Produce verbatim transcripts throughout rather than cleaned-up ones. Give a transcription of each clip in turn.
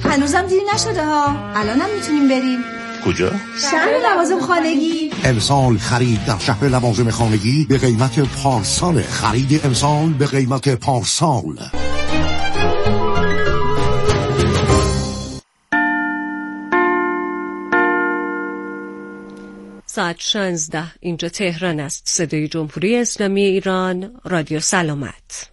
هنوزم دیر نشده ها، الانم میتونیم بریم. کجا؟ شهر لوازم خانگی. امسال خرید در شهر لوازم خانگی به قیمت پارسال. خرید امسال به قیمت پارسال. ساعت شانزده اینجا تهران است. صدای جمهوری اسلامی ایران، رادیو سلامت.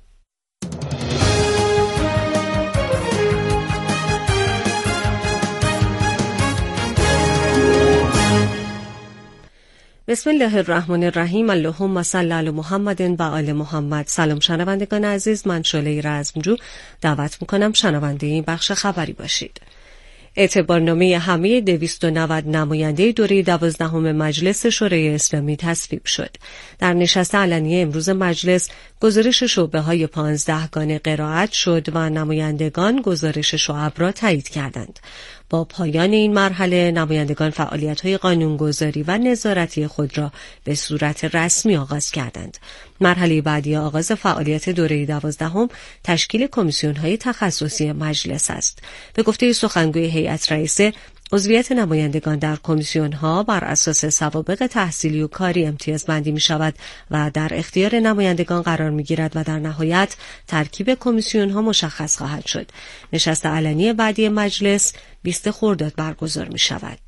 بسم الله الرحمن الرحیم. اللهم صل علی محمد و آل محمد. سلام شنوندگان عزیز، من شعله رزمجو دعوت میکنم شنونده این بخش خبری باشید. اعتبارنامه همه دویست و نود نماینده دوره دوازدهم مجلس شورای اسلامی تصویب شد. در نشست علنی امروز مجلس گزارش شعبه‌های پانزدهگانه قرائت شد و نمایندگان گزارش شعب را تایید کردند. با پایان این مرحله نمایندگان فعالیت‌های قانونگذاری و نظارتی خود را به صورت رسمی آغاز کردند. مرحله بعدی آغاز فعالیت دوره دوازدهم تشکیل کمیسیون‌های تخصصی مجلس است. به گفته سخنگوی هیئت رئیسه، عضویت نمایندگان در کمیسیون‌ها بر اساس سوابق تحصیلی و کاری امتیاز بندی می شود و در اختیار نمایندگان قرار می گیرد و در نهایت ترکیب کمیسیون‌ها مشخص خواهد شد. نشست علنی بعدی مجلس بیست خرداد برگزار می شود.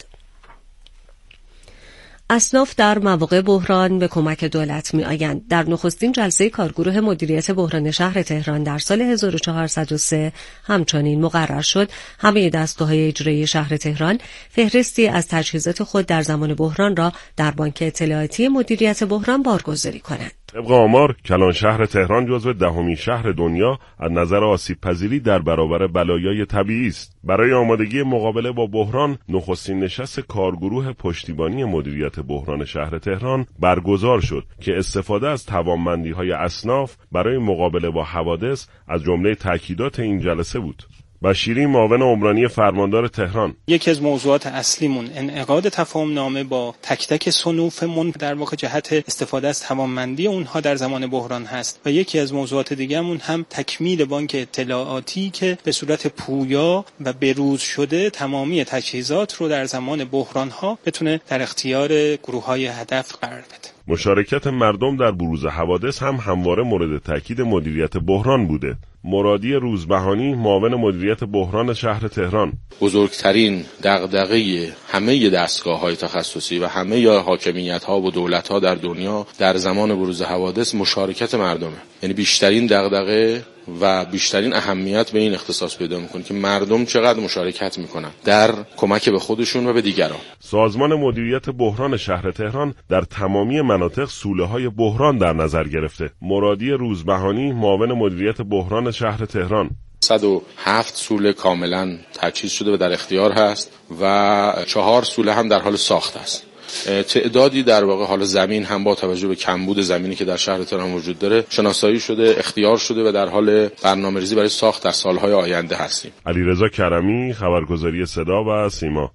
اصناف در مواقع بحران به کمک دولت می آیند. در نخستین جلسه کارگروه مدیریت بحران شهر تهران در سال هزار و چهارصد و سه همچنین مقرر شد همه دستگاه‌های اجرایی شهر تهران فهرستی از تجهیزات خود در زمان بحران را در بانک اطلاعاتی مدیریت بحران بارگذاری کنند. طبق آمار کلان شهر تهران جزو دهمین شهر دنیا از نظر آسیب پذیری در برابر بلایای طبیعی است. برای آمادگی مقابله با بحران نخستین نشست کارگروه پشتیبانی مدیریت بحران شهر تهران برگزار شد که استفاده از توانمندی‌های اصناف برای مقابله با حوادث از جمله تاکیدات این جلسه بود. بشیری معاون عمرانی فرماندار تهران: یکی از موضوعات اصلیمون انعقاد تفاهم نامه با تک تک صنوفمون در واقع جهت استفاده از توانمندی اونها در زمان بحران هست و یکی از موضوعات دیگه‌مون هم تکمیل بانک اطلاعاتی که به صورت پویا و بروز شده تمامی تجهیزات رو در زمان بحران‌ها بتونه در اختیار گروه‌های هدف قرار بده. مشارکت مردم در بروز حوادث هم همواره مورد تاکید مدیریت بحران بوده. مرادی روزبهانی معاون مدیریت بحران شهر تهران: بزرگترین دغدغه همه دستگاه‌های تخصصی و همه حاکمیت‌ها و دولت‌ها در دنیا در زمان بروز حوادث مشارکت مردمه. یعنی بیشترین دغدغه و بیشترین اهمیت به این اختصاص پیدا میکنه که مردم چقدر مشارکت میکنن در کمک به خودشون و به دیگران. سازمان مدیریت بحران شهر تهران در تمامی مناطق سوله‌های بحران در نظر گرفته. مرادی روزبهانی معاون مدیریت بحران شهر تهران: صد و هفت سوله کاملا تجهیز شده و در اختیار هست و چهار سوله هم در حال ساخت است. تعدادی در واقع حال زمین هم با توجه به کمبود زمینی که در شهر تهران وجود داره شناسایی شده، اختیار شده و در حال برنامه‌ریزی برای ساخت در سالهای آینده هستیم. علیرضا کرمی، خبرگزاری صدا و سیما.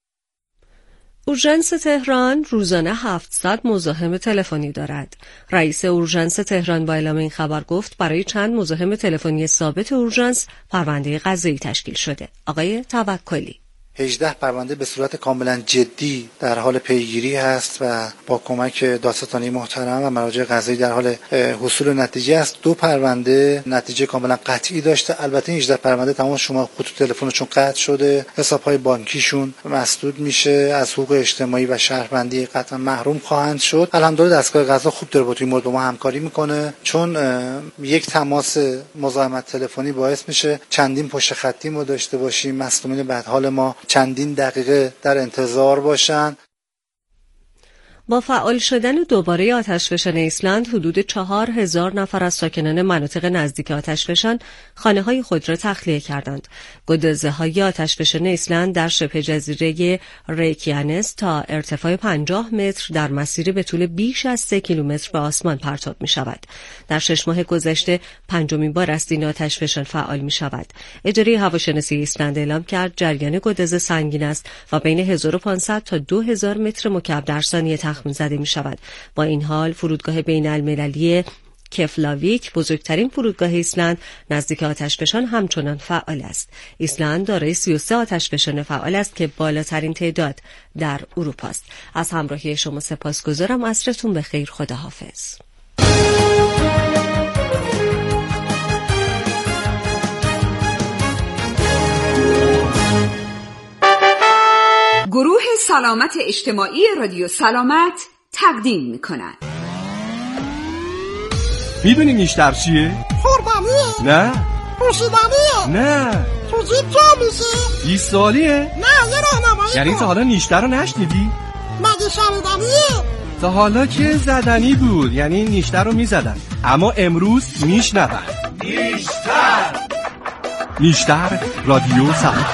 اورژانس تهران روزانه هفتصد مزاحم تلفنی دارد. رئیس اورژانس تهران با اعلام این خبر گفت برای چند مزاحم تلفنی ثابت اورژانس پرونده قضایی تشکیل شده. آقای توکلی: هجده پرونده به صورت کاملا جدی در حال پیگیری هست و با کمک دادستانی محترم و مراجع قضایی در حال حصول نتیجه است. دو پرونده نتیجه کاملا قطعی داشته. البته این هجده پرونده تمام شما خطوط تلفنشون قطع شده، حساب‌های بانکیشون مسدود میشه، از حقوق اجتماعی و شهروندی قطعا محروم خواهند شد. الحمدلله دستگاه قضا خوب داره با توی مورد با ما همکاری میکنه، چون یک تماس مزاحمت تلفنی باعث میشه چندین پشت خطی ما داشته باشیم، مظلومین بعد حال ما چندین دقیقه در انتظار باشن. با فعال شدن دوباره آتشفشان ایسلند حدود چهار هزار نفر از ساکنان مناطق نزدیک آتشفشان خانه‌های خود را تخلیه کردند. گدازه‌های آتشفشان ایسلند در شبه جزیره ریکیانس تا ارتفاع پنجاه متر در مسیری به طول بیش از سه کیلومتر به آسمان پرتاب می‌شود. در شش ماه گذشته پنجمین بار است این آتشفشان فعال می‌شود. اداره هواشناسی ایسلند اعلام کرد جریان گداز سنگین است و بین هزار و پانصد تا دو هزار متر مکعب در ثانیه تخمین زده می شود. با این حال فرودگاه بین المللی کفلاویک، بزرگترین فرودگاه ایسلند نزدیک آتشفشان همچنان فعال است. ایسلند دارای سی و سه آتشفشان فعال است که بالاترین تعداد در اروپا است. از همراهی شما سپاسگزارم. عصرتون بخیر. خداحافظ. گروه سلامت اجتماعی رادیو سلامت تقدیم می‌کند. میدونی نیشتر چیه؟ خوردنیه؟ نه. پوشیدنیه؟ نه. تو جیب جا میشه؟ بیست سالیه؟ نه یه راهنمایی یعنی تا حالا نیشتر رو نشنیدی؟ مگه شنیدنیه؟ تا حالا که زدنی بود، یعنی نیشتر رو میزدن، اما امروز میشنون. نیشتر نیشتر رادیو سلامت.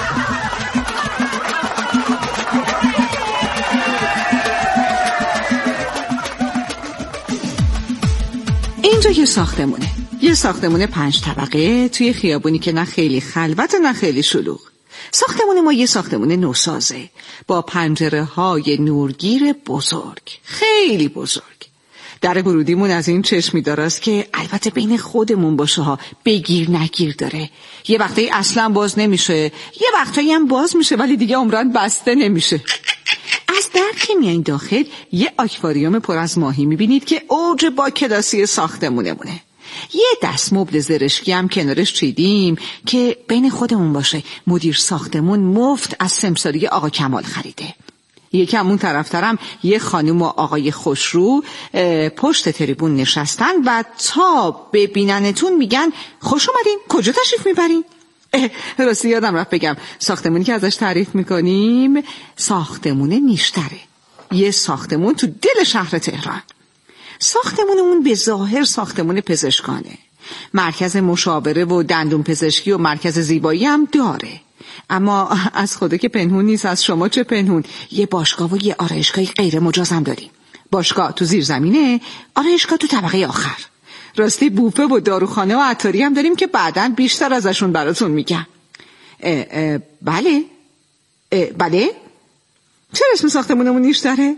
اینجا یه ساختمونه، یه ساختمون پنج طبقه توی خیابونی که نه خیلی خلوت و نه خیلی شلوغ. ساختمون ما یه ساختمون نوسازه با پنجره های نورگیر بزرگ، خیلی بزرگ. در ورودیمون از این چشمی داراست که البته بین خودمون باشه ها، بگیر نگیر داره. یه وقتایی اصلا باز نمیشه، یه وقتایی هم باز میشه ولی دیگه عمران بسته نمیشه. از در که میایین داخل یه آکواریوم پر از ماهی میبینید که اوج با کلاسی ساختمونمونه. یه دست مبل زرشکی هم کنارش چیدیم که بین خودمون باشه، مدیر ساختمون مفت از سمساری آقا کمال خریده. یکم اون طرفترم یه خانم و آقای خوشرو پشت تریبون نشستن و تا ببیننتون میگن خوش اومدین، کجا تشریف میبرین؟ راستی یادم رفت بگم ساختمونی که ازش تعریف میکنیم ساختمون نیشتره، یه ساختمون تو دل شهر تهران. ساختمونمون به ظاهر ساختمون پزشکانه، مرکز مشاوره و دندون پزشکی و مرکز زیبایی هم داره، اما از خدا که پنهون نیست. از شما چه پنهون؟ یه باشگاه و یه آرایشگاه غیر مجاز هم داریم. باشگاه تو زیر زمینه، آرایشگاه تو طبقه آخر. راستی بوفه و داروخانه و عطاری هم داریم که بعداً بیشتر ازشون براتون میگم. اه اه بله اه بله چرا اسم ساختمونمون نیشتره؟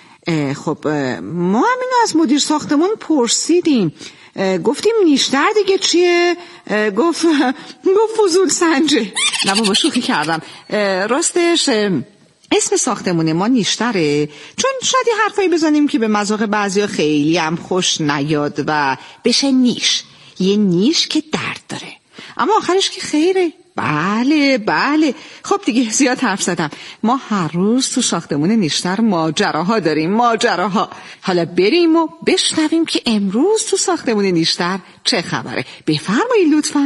خب ما هم اینو از مدیر ساختمون پرسیدیم، گفتیم نیشتر دیگه چیه؟ گفت گفت فضول سنجه. نه بابا شوخی کردم. راستش اسم ساختمون ما نیشتره چون شاید یه حرفایی بزنیم که به مذاق بعضیا خیلی هم خوش نیاد و بشه نیش، یه نیش که درد داره اما آخرش که خیره. بله بله. خب دیگه زیاد حرف زدم. ما هر روز تو ساختمون نیشتر ماجراها داریم، ماجراها. حالا بریم و بشنویم که امروز تو ساختمون نیشتر چه خبره. بفرمایید لطفا.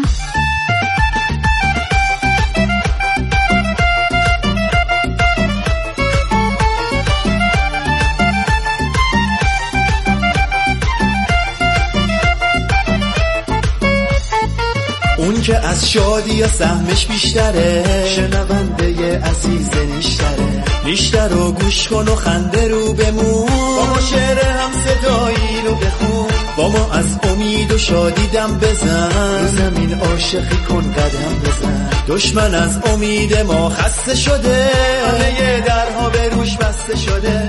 اون که از شادی یا سهمش بیشتره، شنونده عزیز نیشتره. نیشتر رو گوش کن و خنده رو بمون، با ما شعر هم صدایی رو بخون، با ما از امید و شادی دم بزن، رو زمین عاشقی کن قدم بزن. دشمن از امید ما خسته شده، همه درها به روش بسته شده.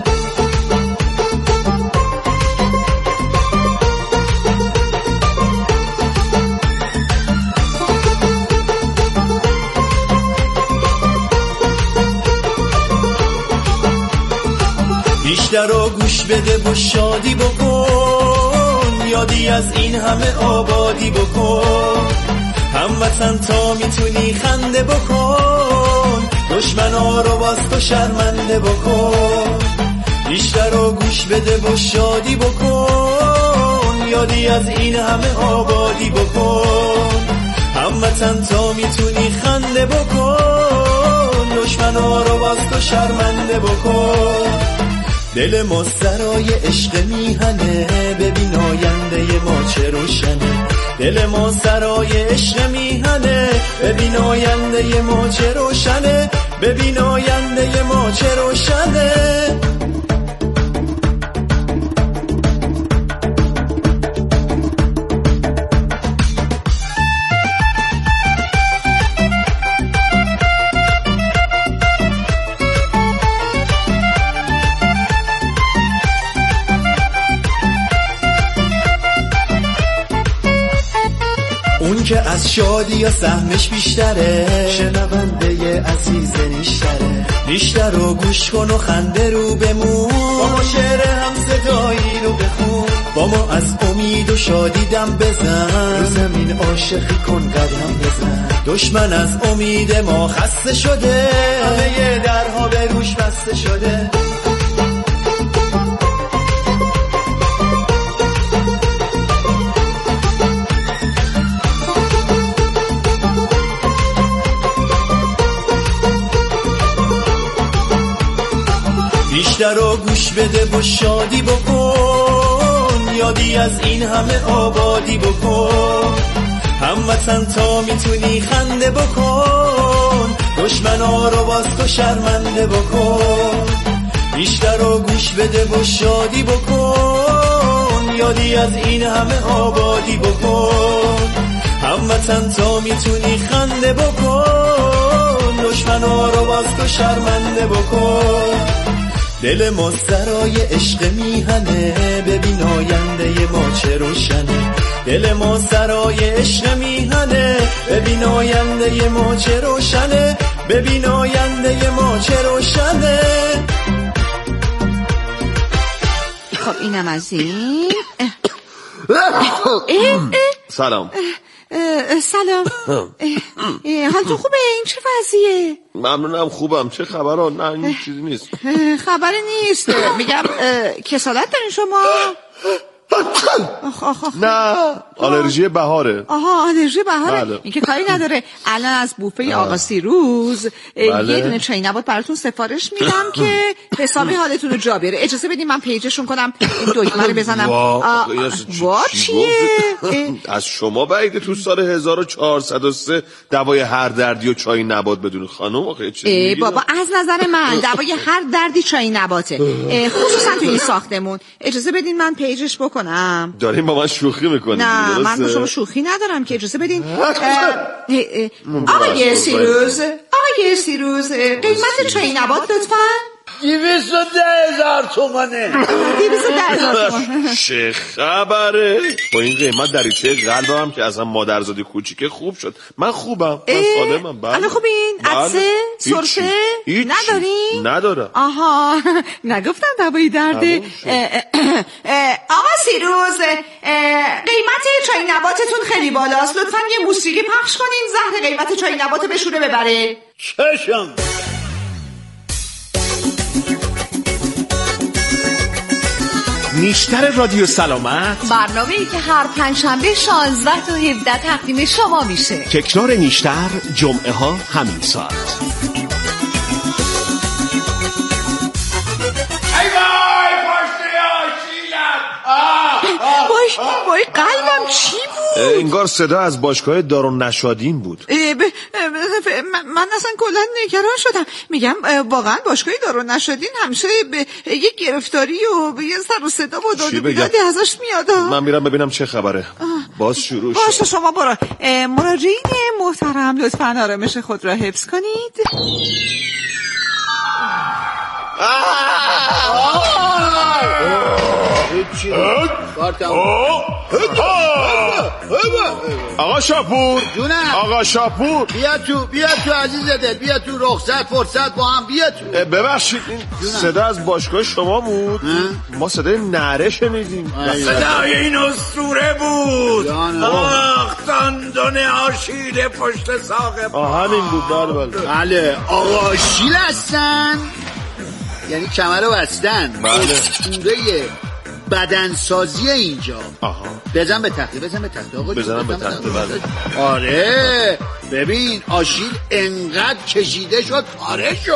نیشتر رو گوش بده و شادی بکن، یادی از این همه آبادی بکن. هموطن تا میتونی خنده بکن، دشمنا رو باز تو شرمنده بکن. نیشتر رو گوش بده و شادی بکن، یادی از این همه آبادی بکن. هموطن تا میتونی خنده بکن، دشمنا رو باز تو شرمنده بکن. دل ما سرای عشق میهنه، ببین آینده ما چه روشنه. دل ما سرای عشق میهنه، ببین آینده ما چه روشنه. ببین آینده ما چه روشنه. از شادی یا سهمش بیشتره، شنونده عزیز نیشتره. نیشتر رو گوش کن و خنده رو بمون، با ما شعر هم صدایی رو بخون، با ما از امید و شادی دم بزن، رو زمین عاشقی کن قدم بزن. دشمن از امید ما خسته شده، همه درها به روش بسته شده. بیشتر رو گوش بده و شادی بکن، یادی از این همه آبادی بکن. هموطن تا میتونی خنده بکن، دشمنا رو باز تو شرمنده بکن. بیشتر رو گوش بده و شادی بکن، یادی از این همه آبادی بکن. هموطن تا میتونی خنده بکن، دشمنا رو باز تو شرمنده بکن. دل ما سرای عشق میهنه، ببین آینده ما چه روشنه. دل ما سرای عشق میهنه، ببین آینده ما چه روشنه. ببین آینده ما چه روشنه. خب اینم از این. سلام. سلام. حالتون خوبه؟ این چه وضعیه؟ ممنونم خوبم. چه خبره؟ نه این چیزی نیست. خبری نیست. میگم کسالت دارین شما؟ آخ آخ آخ. نه آلرژی بهاره. آها آلرژی بهاره. بله. این که کاری نداره. الان از بوفه آقا سیروز بله. یه دونه چای نبات براتون سفارش میدم که حسابی حالتون رو جا بیاره. اجازه بدین من پیجشون کنم، این دکمه رو بزنم. وا چیه؟ از شما بعیده تو سال هزار و چهارصد و سه دوای هر دردی و چای نبات بدون خانم. آخه چیزی بابا از نظر من دوای هر دردی چای نباته، خصوصا تو این ساختمون. اجازه بدین من پیجش بکنم. دارین با من شوخی میکنید؟ نه من با شما شوخی ندارم که. اجازه بدین. آقای سیروز، آقای سیروز قیمت چای نبات لطفاً. دویست و ده هزار تومانه. دویست و ده هزار تومانه. چه خبره؟ با این قیمت دریچه قلبم هم که اصلا مادرزادی کوچیکه خوب شد. من خوبم، من سالمم. بله. الان خوبین؟ عدسه؟ سرفه؟ ندارین؟ ندارم. آها نگفتن دوایی درده. آقا سیروز قیمت چای نباتتون خیلی بالاست، لطفاً یه موسیقی پخش کنین زهر قیمت چای نبات بشوره ببره. چشم. نیشتر رادیو سلامت، برنامه‌ای که هر پنجشنبه شانزده تا هفده تقدیم شما میشه. تکرار نیشتر جمعه ها همین ساعت. ای وای پاشته آشیلت. وای وای قلبم چی بود؟ انگار صدا از باشگاه دارالنشادین بود. من اصلا کلا نگران شدم. میگم واقعا باشگاه دارالنشادین همیشه به یه گرفتاری و یه سر و صدا و داد و بیدادی ازش میاد. من میرم ببینم چه خبره. باز شروع شد. باشه شما برو. مراجعین محترم لطفاً آرامش خود را حفظ کنید. آقا شاپور جونم. آقا شاپور بیا تو بیا تو عزیز دل، بیا تو رخصت فرصت با هم بیا تو. ببخشید این صدا از باشگاه شما بود؟ ما صدای نعره شنیدیم. صدای این اسطوره بود. آخ دندان آشیل پشت ساق. آه همین بود. بله بله بله آقا آشیل هستن، یعنی کمر رو بستن. بله. اسطوره بدنسازی اینجا. آها. بزن به تخته، بزن به تخته آقا. بزنم به تخته. بله. آره ببین آشیل انقدر کشیده شد پاره شد.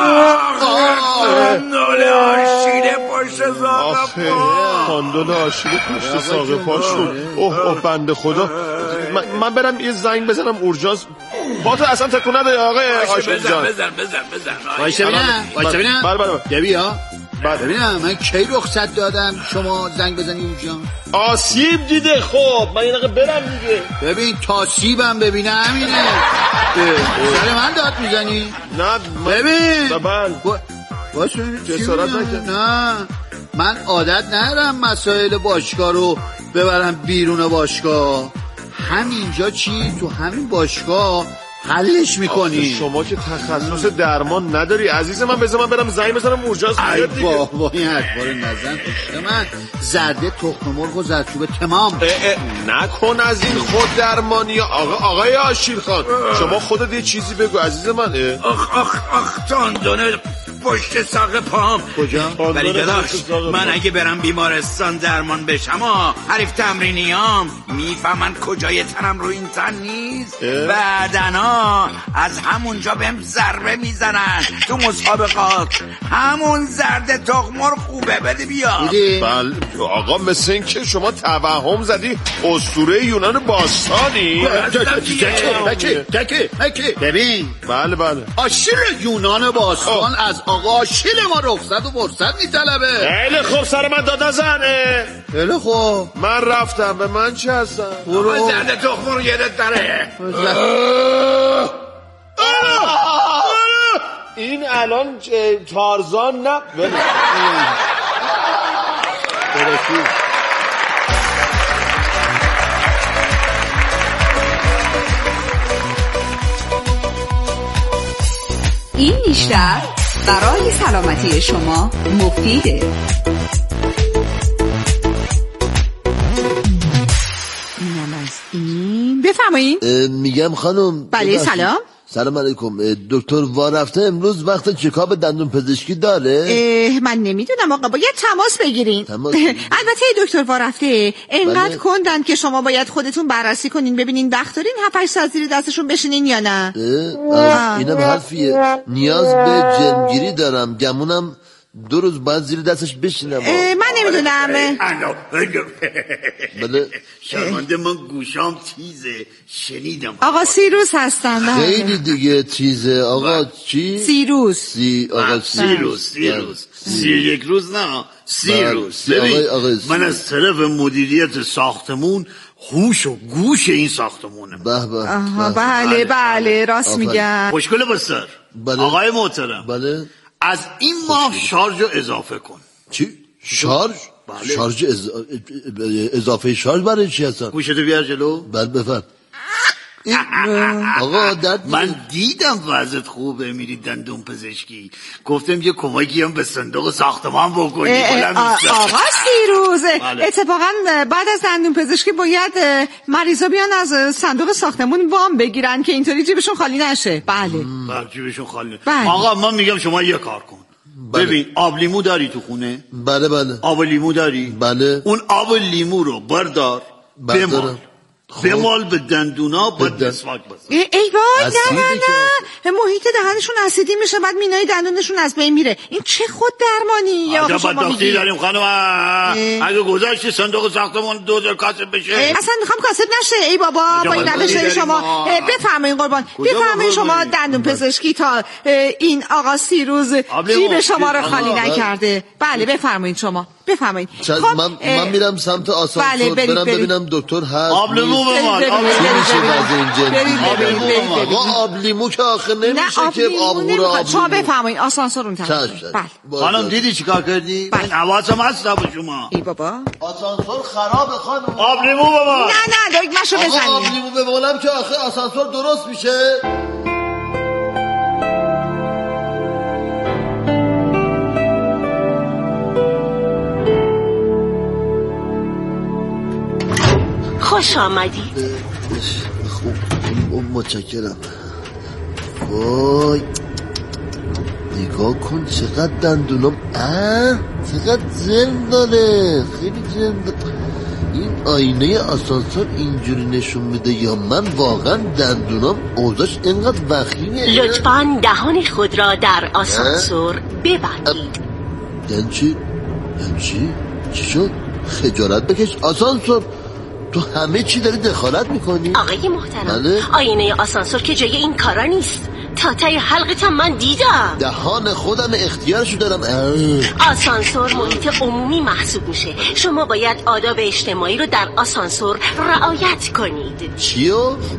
خاندان آشیل پشت ساق پا. خاندان آشیل پشت ساق پا شد. اوه اوه بنده خدا. من, من برم یه زنگ بزنم اورژانس. با تو اصلا تکون نده آقای آشیل جان. بزن بزن بزن بزن. وایسا ببینم وایسا ببینم. بله بله دبی ها. ببینم من کی رخصت دادم شما زنگ بزنی اونجا؟ آسیب دیده. خب من یه دقیقه برم دیگه. ببین تا سیبم ببینه همینه. سر من داد میزنی؟ نه ببین ببین واسه جسارت نکن. نه من عادت ندارم مسائل باشگاه رو ببرم بیرون باشگاه. همینجا چی تو همین باشگاه حلش میکنی. شما که تخصص درمان نداری عزیز من. بذار من برم زنگ بزنم اورژانس بیاد دیگه. ای بابا این حرفا رو نزن عشق من. زرده تخم مرغ و زردچوبه تمام. نکن از این خود درمانی. آقا آقای آشیل خان شما خودت یه چیزی بگو عزیز من. آخ آخ آخ تاندونه پشت ساق پام. کجا؟ ولی داداش من اگه برم بیمارستان درمان بشم آه حریف تمرینیام میفهمن کجای تنم رو این تن نیست. بعدنا از همونجا بهم ضربه میزنن تو مسابقات. همون زرد تخمر خوبه بده بیا. بله آقا مثل این که شما توهم زدی اسطوره یونان باستانی. تکه تکه تکه ببین. بله بله آشیل یونان باستان از آقا آشیل ما رخصت و فرصت میطلبه. خیلی خوب سر من داد نزنه. خیلی خوب من رفتم به من چه هستم. برو زرد تخمر یادت داره. این الان تارزان نه. این نیشتر برای سلامتی شما مفیده. اینم از این. بفرمایید. میگم خانم. بله سلام. سلام علیکم. دکتر وارفته امروز وقت چکاپ دندون پزشکی داره؟ من نمیدونم آقا باید تماس بگیرین. تماس البته دکتر وارفته انقدر بله. کندن که شما باید خودتون بررسی کنین ببینین وقت دارین هفت ساعت زیر دستشون بشینین یا نه. اینم حرفیه. نیاز به جلمگیری دارم. گمونم دو روز بعد زیر دستش بشینم. من نمیدونم. بله شرمنده من گوشام تیزه شنیدم. آقا سیروس هستن. خیلی دیگه تیزه. آقا چی؟ سیروس. سی آقا سیروس سیروس سی یک روز نه سیروس. ببین من از طرف مدیریت ساختمون هوش و گوش این ساختمونه. به به. بله بله راست میگن. خوشگله بسر. بله. آقای محترم بله از این ماه شارژ رو اضافه کن. چی؟ شارژ؟ بله. شارژ از... اضافه شارژ برای چی هستن؟ گوشتو بیار جلو. بله بفرم. آقا درد من دیدم وضعت خوبه میری دندون پزشکی گفتم یه کمکی هم به صندوق ساختمان بکنی. آقا سیروز بله. اتفاقا بعد از دندون پزشکی باید مریضا بیان از صندوق ساختمون وام بگیرن که اینطوری جیبشون خالی نشه. بله بله جیبشون خالی. بله. آقا من میگم شما یه کار کن. بله. ببین آب لیمو داری تو خونه؟ بله بله. آب لیمو داری؟ بله. اون آب لیمو رو بردار بمال بمال به دندونا باید مسواک بزن. ای وای نه نه نه محیط دهنشون اسیدی میشه بعد مینای دندونشون از بین میره. این چه خود درمانی آقا شما میگی؟ داریم خانم اگه گذاشتی صندوق ساختمون دوزار کاسب بشه. اصلا میخوام کاسب نشه. ای بابا با این روش شما بفرمایید قربان بفرمایید شما دندون پزشکی تا این آقا سیروز جیب شما رو خالی نکرده. بله بفرمایید شما بفرمایید. من من میرم سمت آسانسور برم ببینم دکتر هست. آب لیمو بمان. آقا آب لیمو که آخه نمیشه که آب رو آب شما بفرمایید آسانسور اون طرف. بله خانم دیدی چیکار کردی؟ من حواسم هست با شما. ای بابا آسانسور خرابه خانم. آب لیمو بمان. نه نه دکمه‌شو بزنید. آقا آب لیمو بمونم که آخه آسانسور درست میشه. خوش آمدی. خوب متشکرم. وای نگاه کن چقدر دندونم اه چقدر جرم داره. خیلی جرم داره. این آینه آسانسور اینجوری نشون میده یا من واقعا دندونم اوضاعش اینقدر وخیمه؟ لطفاً دهان خود را در آسانسور ببندید. یعنی چی؟ یعنی چی؟ چی شد؟ خجالت بکش آسانسور. تو همه چی داری دخالت میکنی؟ آقای محترم بله؟ آینه آسانسور که جای این کارا نیست. تا تای حلقتم من دیدم. دهان خودم اختیارشو دارم. آسانسور محیط عمومی محسوب میشه. شما باید آداب اجتماعی رو در آسانسور رعایت کنید. چیو؟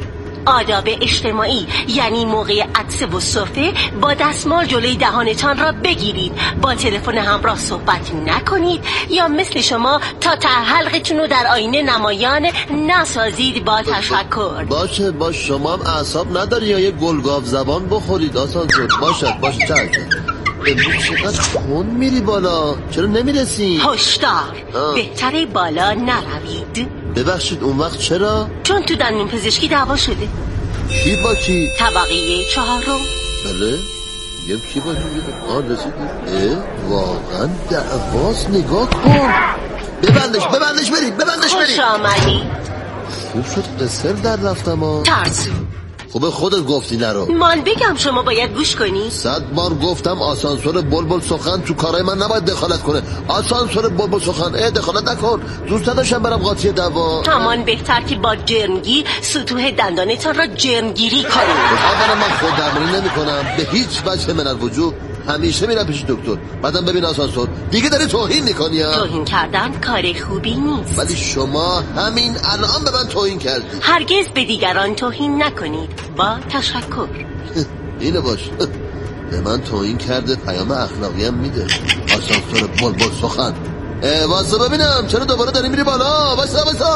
آداب اجتماعی، یعنی موقع عطسه و سرفه با دستمال جلوی دهانتان را بگیرید، با تلفن همراه صحبت نکنید یا مثل شما تا ته حلقتون رو در آینه نمایان نسازید. با تشکر. باشه باشه، شما هم اعصاب نداری یا یه گلگاو زبان بخورید آسانسور. باشد باشه چشم. امروز چقدر خون میری بالا، چرا نمیرسی؟ هشدار، بهتره بالا نروید. ببخشید اون وقت چرا؟ چون تو دندون پزشکی دعوا شده. کی با کی؟ طبقه چهارم. بله میگم کی با کی؟ آن رسیدی؟ اه واقعا دعواست. نگاه کن. ببندش ببندش برید ببندش برید. خوش آمدی. خوب شد قصر در رفتم ها. ترسو. خوبه خودت گفتی نرو. من بگم شما باید گوش کنی. صد بار گفتم آسانسور بلبل سخن تو کارای من نباید دخالت کنه. آسانسور بلبل سخن اه دخالت نکن. دوست داشتم برم قاطی دعوا. همان بهتر که با جرمگی سطوح دندانتان را جرمگیری کنی. اولا من خود درمانی نمی کنم به هیچ وجه من الوجود. همیشه میرم پیش دکتر. بعدم ببین آسانسور دیگه داری توهین میکنی ها. توهین کردن کار خوبی نیست. ولی شما همین الان به من توهین کردی. هرگز به دیگران توهین نکنید. با تشکر. اینو باش. به من توهین کرده پیام اخلاقی هم میده. آسانسور بلبل سخن. واسه ببینم چرا دوباره داری میری بالا. واسه واسه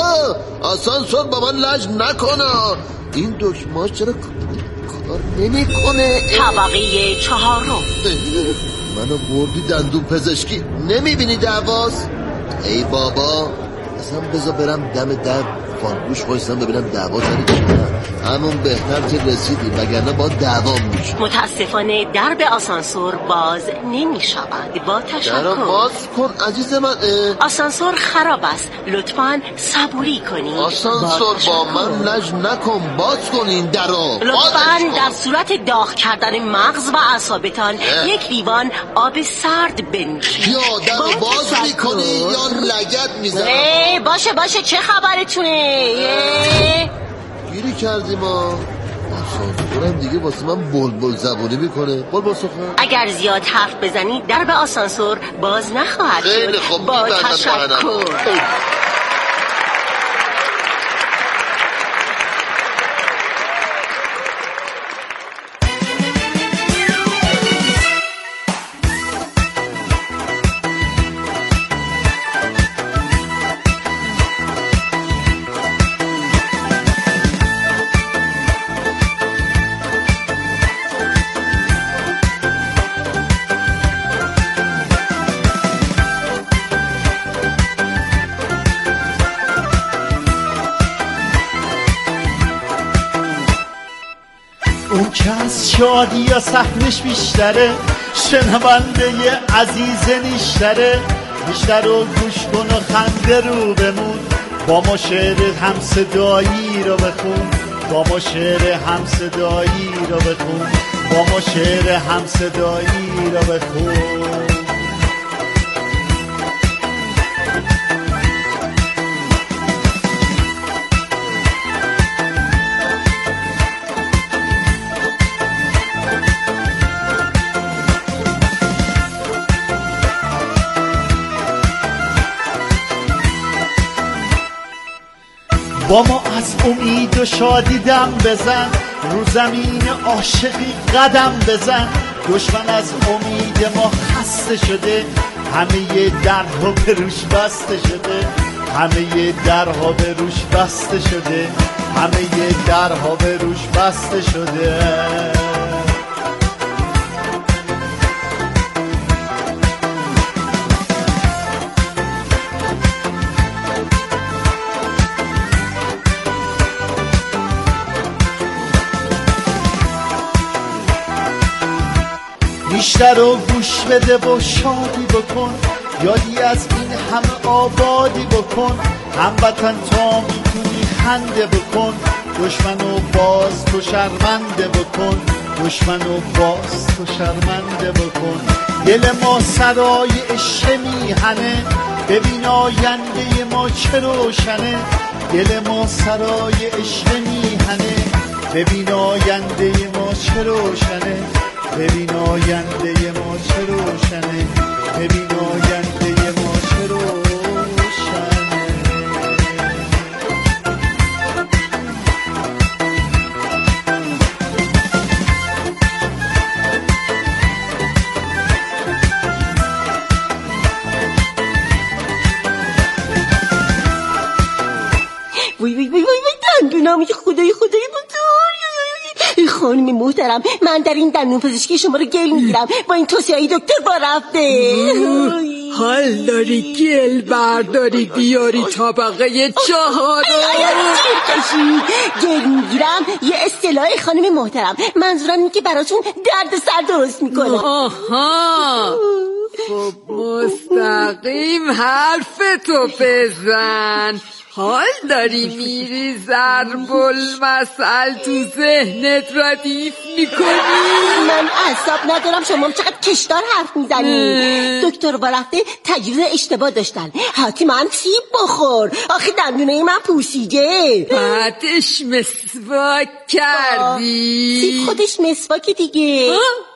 آسانسور با من لج نکنه. این دکمه‌اش چرا کار نمیکنه؟ طبقه چهارم. منو بردی دندون پزشکی. نمیبینی دعواست؟ ای بابا اصلا بذار برم دم در فانگوش وایسم ببینم دعوا سر چیه. همون بهتر که رسیدی وگرنه با دعوا میشه. متاسفانه درب آسانسور باز نمیشود. با تشکر. درو باز کن عزیز من. آسانسور خراب است، لطفاً صبوری کنید. آسانسور با, با من لج نکن. باز کن این درو. لطفاً در صورت داغ کردن مغز و اعصابتان یک لیوان آب سرد بنوشید. یا درو باز میکنی یا لگد میزنم. باشه باشه چه خبرتونه؟ گیری کردیم ما. آسانسورم دیگه واسه من بلبل زبونی میکنه. بلبل سخن. اگر زیاد حرف بزنید درب آسانسور باز نخواهد شد. خیلی خوب. با تشکر. اون که از شادی یا صحنش بیشتره، شنونده ی عزیز نیشتره. بیشتر رو گوش کن و خنده رو بمون. با ما شعر همصدایی رو بخون. با ما شعر همصدایی رو بخون. با ما شعر همصدایی رو بخون. با ما از امید و شادی دم بزن. رو زمین عاشقی قدم بزن. دشمن از امید ما خسته شده. همه درها به روش بسته شده. همه درها به روش بسته شده. همه درها به روش بسته شده. بیشتر رو گوش بده و شادی بکن. یادی از این همه آبادی بکن. هموطن تا میتونی خنده بکن. دشمنو باز تو شرمنده بکن. دشمنو باز تو شرمنده بکن. دل ما سرای عشق میهنه. ببین آینده ما چه روشنه. دل ما سرای عشق میهنه. ببین آینده ما چه روشنه. ببین آینده ما چه روشنه. ببین آینده ما چه روشنه. خانم محترم، من در این دندون پزشکی شما رو گل میگیرم با این توصیه‌ای دکتر با رفته. حال داری گل برداری بیاری طبقه چهارم. گل میگیرم یه اصطلاح خانم محترم، منظورم اینه که براتون درد سر درست میکنم. آها خب مستقیم حرف تو بزن. حال داری میری ضرب المثل تو ذهنت ردیف میکنی؟ من اعصاب ندارم، شما چقدر کشدار حرف میزنی. دکتر برفته تجویز اشتباه داشتن. حتما سیب بخور، آخه دندونه من پوسیده. بعدش مسواک کردی؟ سیب خودش مسواک دیگه.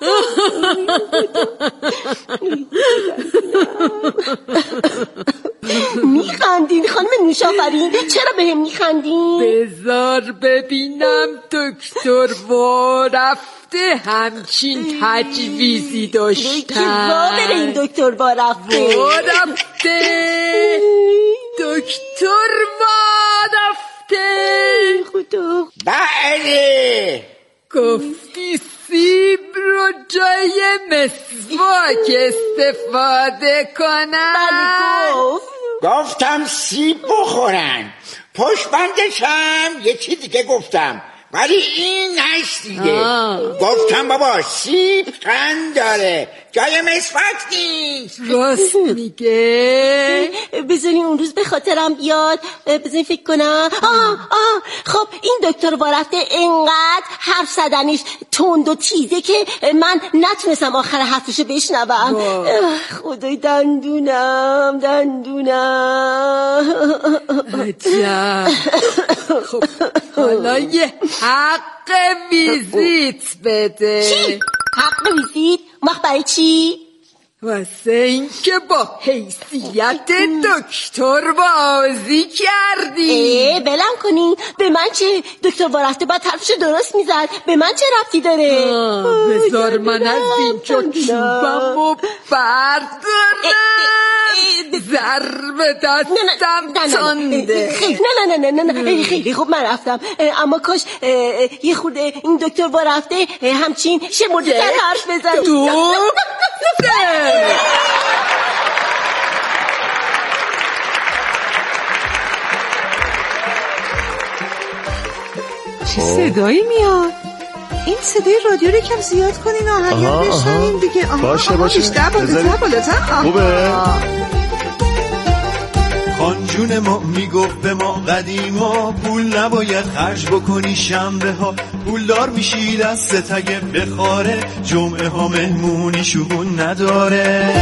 میخندین خانم نوشافرین؟ چرا به هم میخندین؟ بذار ببینم دکتر و رفته همچین تجویزی داشتن. وا بره این دکتر با رفته. وا رفته دکتر وا رفته. خدا بله گفتی سیب رو جای مسواک استفاده کنم؟ بله گفت. گفتم سیب بخورن، پشت بندشم یه چی دیگه گفتم ولی این هست دیگه. گفتم بابا سیب قند داره جای مسواک نیست. راست میگه. بذارین اون روز به خاطرم بیاد، بذارین فکر کنم. آه آه خب این دکتر وارفته انقدر حرف زدنش تند و تیزه که من نتونستم آخر حرفشو بشنوم. خدای دندونم دندونم. عجب. خب حالا یه حق ویزیت بده. چی؟ حق ویزیت؟ مخ برای چی؟ واسه این که با حیثیت دکتر بازی کردی. ای بلم کنی. به من چه؟ دکتر وارفته باید حرفشو درست میزد، به من چه ربطی داره؟ بذار من از اینجا چوبم و بردارم. ضرب دستم تنده. نه نه نه نه نه خیلی خوب من رفتم، اما کاش یه خورده این دکتر وارفته همچین شمرده تر حرف بزن. دو چه صدایی میاد؟ این صدای رادیو رو یکم زیاد کنین و هر یاد بشنوین دیگه. آها باشه باشه بیشتر بالاتر بالاتر. خوبه؟ خانجون ما میگفت به ما قدیما پول نباید خرج بکنی شنبه ها، پولدار میشی دست تگه بخاره، جمعه ها مهمونی شگون نداره.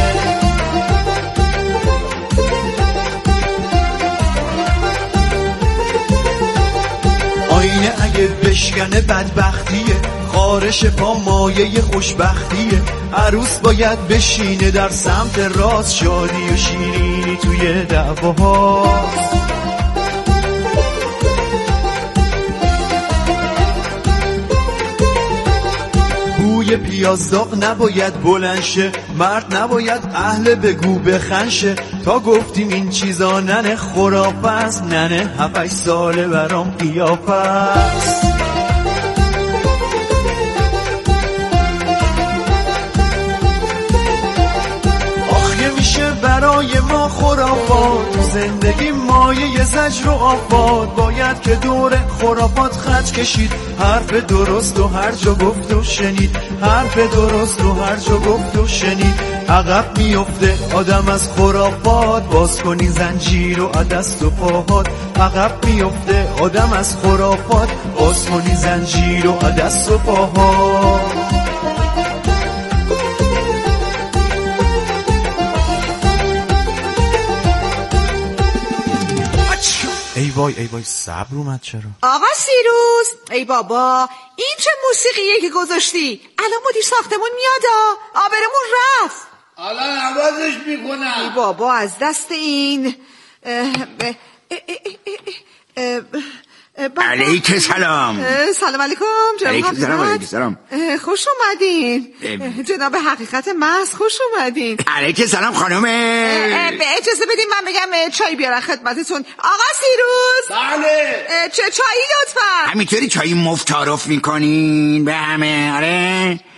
آینه اگه بشکنه بدبختیه، خارش پا مایه خوشبختیه، عروس باید بشینه در سمت راست، شادی و شیرینی توی دعواهاست. بوی پیاز داغ نباید بلند شه، مرد نباید اهل بگو بخنشه، تا گفتیم این چیزا ننه خرافه است، ننه هفتش ساله برام قیافه است. میشه برای ما خرافات، تو زندگی مایه زجر و آفات، باید که دور خرافات خط کشید، حرف درست و هر جا گفت و شنید، حرف درست و هر جا گفت و شنید. عقب میفته آدم از خرافات، باز کنی زنجیر و دست و پاهات، عقب میفته آدم از خرافات، باز کنی زنجیر و دست و پاهات. ای وای ای وای صبر اومد چرا؟ آقا سیروس ای بابا این چه موسیقیه که گذاشتی؟ الان مدیر ساختمون میاد آبرمون رفت. الان عوضش میکنم. ای بابا از دست این اه اه اه اه اه علیک سلام. سلام علیکم جناب علیک سلام. علیک سلام. خوش اومدین جناب حقیقت محض، خوش اومدین. علیک سلام خانم. به اجازه بدین من بگم چای بیارن خدمتتون. آقا سیروس. بله. چه چایی لطفا؟ همینطوری چایی مفت تعارف میکنین به همه؟ آره